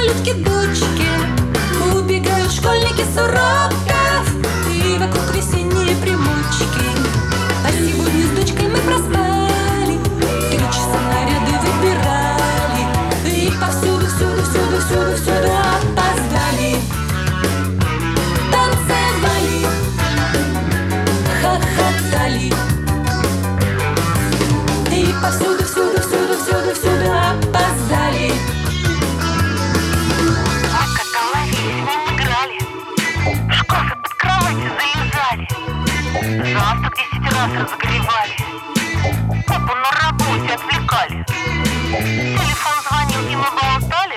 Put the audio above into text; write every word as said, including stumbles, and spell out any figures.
малютки дочки, убегают школьники с уроков, и вокруг весенние примочки. А сегодня с дочкой мы проспали, три часа наряды выбирали, и повсюду, всюду, всюду, всюду, всюду опоздали. Танцевали, хохотали, и повсюду, всюду, всюду, всюду, всюду опоздали. Мы как ловили, с ним играли, в шкафы под кровати залезали, завтрак десять раз разогревали, папу на работе отвлекали, телефон звонил и мы болтали.